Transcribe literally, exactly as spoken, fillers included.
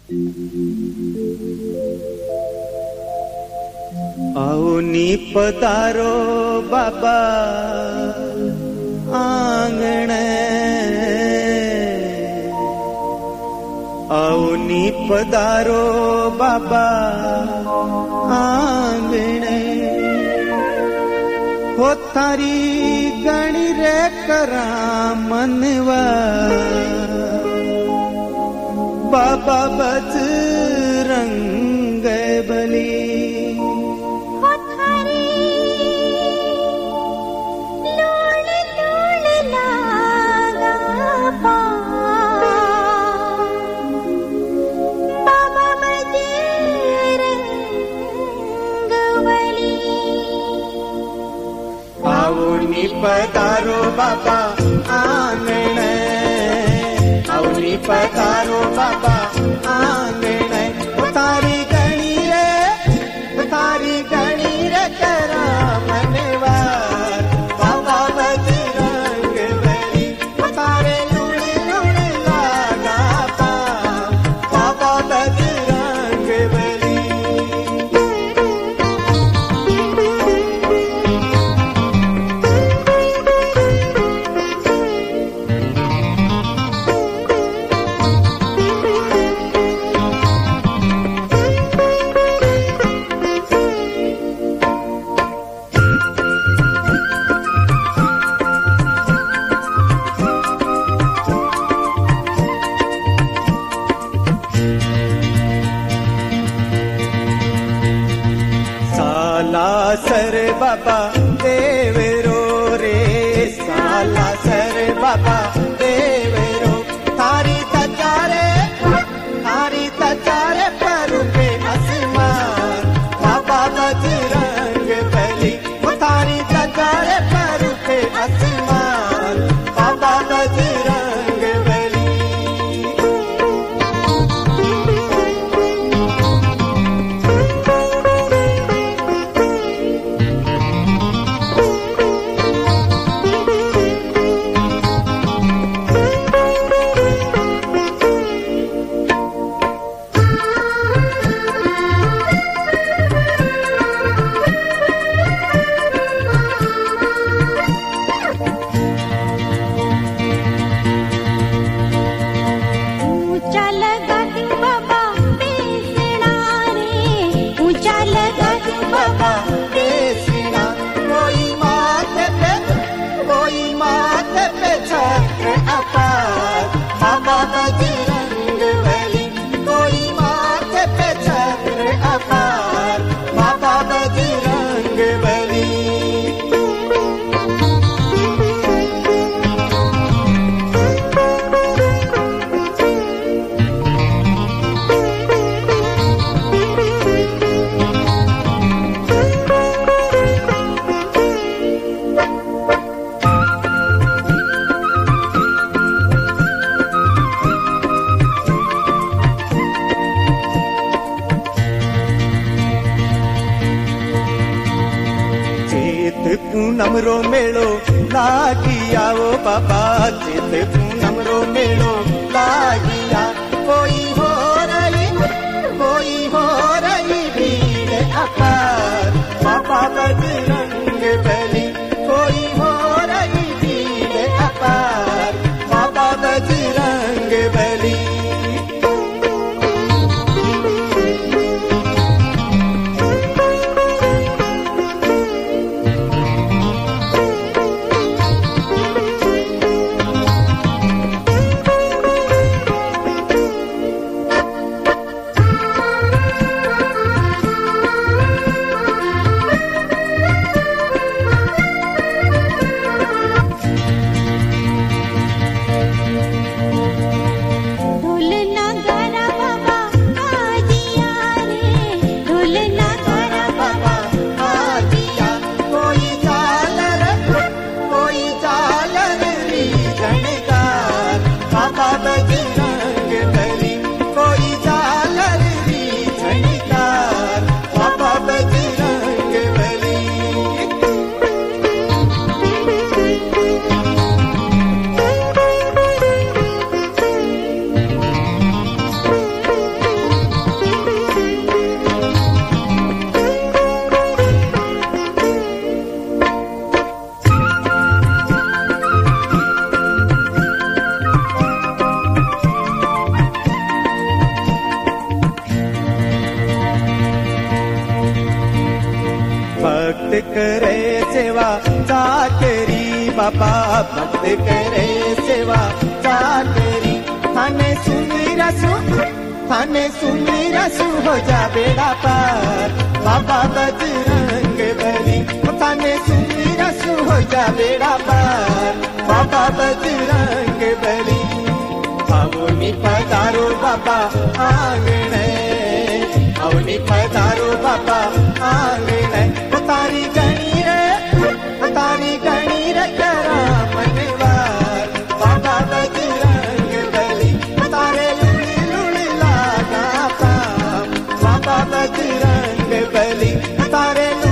आओ नी पधारो बाबा आंगणे, आओ नी पधारो बाबा आंगणे, हो थारी गणी रे करा मनवा बाबा बजरंग बली। पधारो बाबा आंगणे, आओ नी पधारो बाबा आंगणे, तारी गणी रे तारी गणी रे करा मनवा बाबा बजरंग बली, तारे लुण लुण लागा पा बाबा बजरंग बली। सर बाबा देवरो रे, साला सर बाबा देवरो, थारी तचारे थारी तचारे पर पे आसमान बाबा बजरंग बली, थारी तचारे पर पे आसमान बाबा बजरंग बली। पूनम रो मेलो लागी आओ बाबा, चित पूनम रो मेलो लागिया, कोई हो रही कोई हो रही भीड़ अपार बाबा बजरंग बली, कोई हो रही भीड़ अपार बाबा बजरंग बली। करे सेवा चाकरी बाबा भक्त करे सेवा चाकरी थाने सुमीरा सु थाने सुमीरा सु हो जा बेड़ा पार बाबा बजरंग बली थाने सुमीरा सु हो जा बेड़ा पार बाबा बजरंग बली अवनी पधारो बाबा आंगणे अवनी पधारो बाबा आंगणे तारी गणी रे तारी गणी रे करा मनवार बाबा बजरंग बली तारे लुड़ी लुड़ी लागा पाम बाबा बजरंग बली तारे